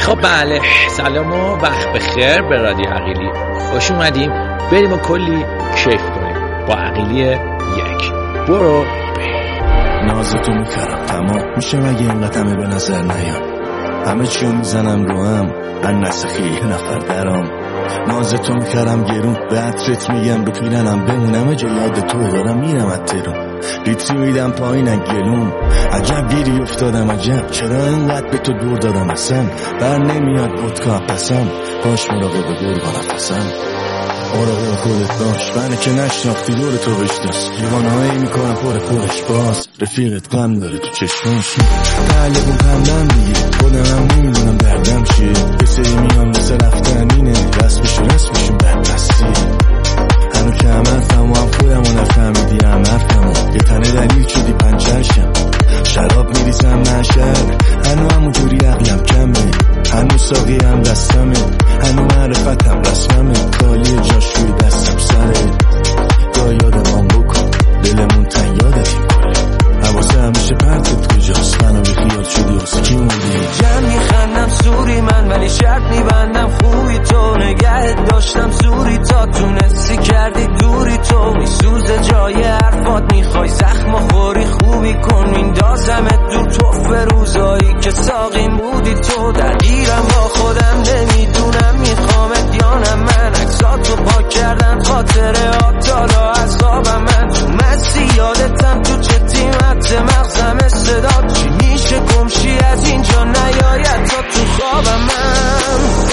خب بله، سلام و وقت بخیر به رادیو عقیلی. خوش اومدیم بریم و کلی کیف کنیم با عقیلی یک. برو نازتو میکرم تمام میشه مگه اینقدر همه به نظر نیام، همه چیو میزنم رو هم نسخی یه نفر درام. نازتو میکرم گرون به عطرت میگم بپیرنم بمونم جا یاد تو دارم میرم اترون ریتری میدم پایین گلون. عجب گیری افتادم عجب چرا اینقدر به تو دور دادم اصلا بر نمیاد ودکا پسم باش مراقب گرگا نفسم مراقب خودت باش منه که نشناختی دور تو بشناس دیوانه هایی میکنم پرش باز رفیقت غم داره تو چشماش تعلقون کمدم دیگه خودم نمیدونم دردم چیه به سری میان مثل رفتن اینه رسمشون بدبستی هنو که همرفم و هم خودم و نفهمیدی همرفم یه تنه دلیل شدی پنچرشم شراب میریزم نشد هنو همونجوری عقلم کمه هنو ساقی هم دستمه هنو معرفتم رسممه کالی جاش روی دستم سره دا یادمان بکن دلمون تن یادتیم کنی حواسه همیشه پرتت کجاست منو بی خیال شدی واسه کی موندی جمع میخندم سوری من ولی شرط میبندم خوبی تو نگهت داشتم زوری تا تونستی کردی دوری تو میسوزه جای حرفات میخوای زخم خوری خوبی کن میندازمت دور توف روزایی که ساقیم بودی تو درگیرم با خودم نمیدونم میخوامت یا نه من عکساتو پاک کردم خاطره آتالا عذابم من تو مستی یادتم تو چه تیمت مغزم صدا چی میشه گمشی از اینجا نیاید تا تو خوابم من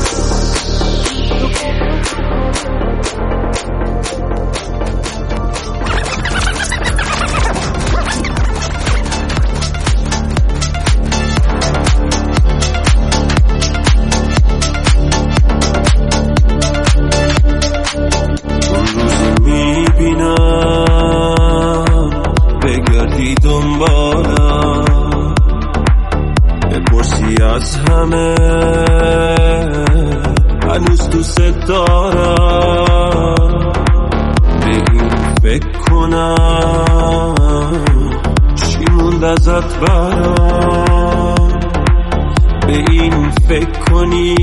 بگردی دنبالم بپرسی از همه هنوز دوست دارم به این فکر کنم چی موند ازت برام به این فکر کنی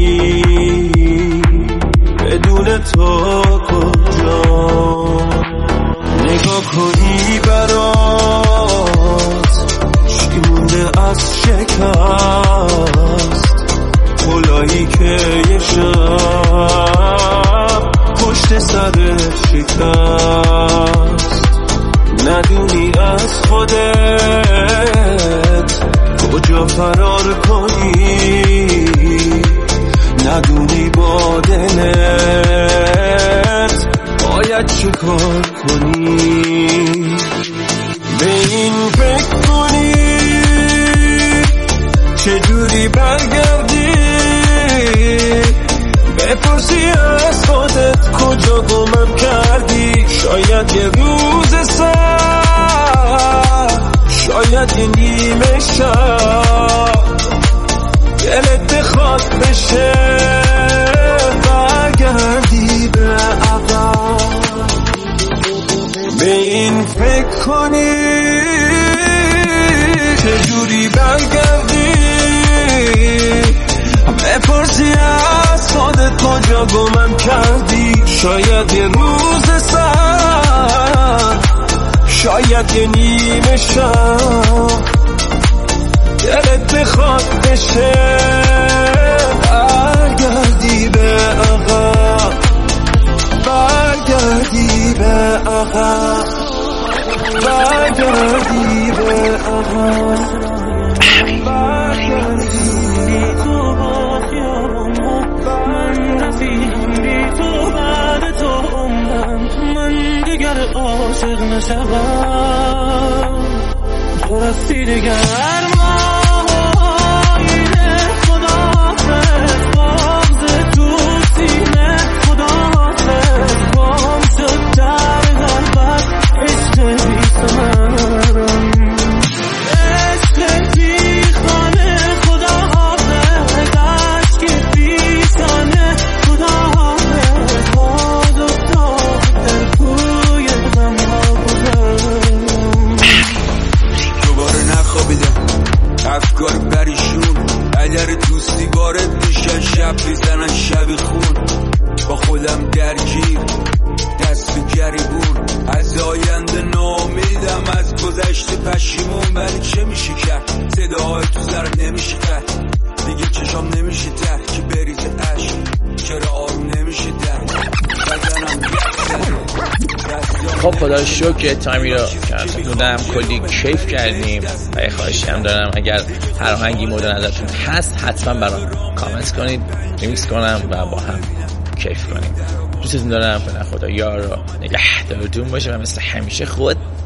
بدون تو کجا نگاه کنی برات چی مونده از شکست کلاهی که یه شب پشت سرت شکست ندونی از خودت کجا فرار کنی ندونی با دلت باید چه کار کنی به این فکر کنی چجوری برگردی بپرسی از خودت کجا گمم کردی شاید یه روز سر شاید یه نیمه شب دلت بخواد بشه برگردی به عقب به این فکر کنی چجوری برگردی بپرسی از خودت کجا گمم کردی شاید یه روز سر شاید یه نیمه شب دلت بخواد بشه برگردی به عقب برگردی به عقب برگردی به عقب برگردی تو با خیابون من رفیقم بی تو بعد تو عمرم من دیگر عاشق نشوم تو رفتی دیگر شب میزنن شبی خون، با خودم درگیر دست تو گریبون، از آینده نامیدم، از گذشته پشیمون. ولی چه میشه کرد؟ صداهای تو سر نمیشه کرد دیگه، چشام نمیشه تر که بریزه عشق، چرا آروم نمیشه در بزنم. خب خدا شکر تایمی رو که بودم کلی کیف کردیم و یه خواهشی هم دارم اگر هر آهنگی مورد نظرتون هست حتما برام کامنت کنید، ریمیکس کنم و با هم کیف کنیم. دوستتون دارم. خدا یار و نگهدارتون باشه و مثل همیشه خود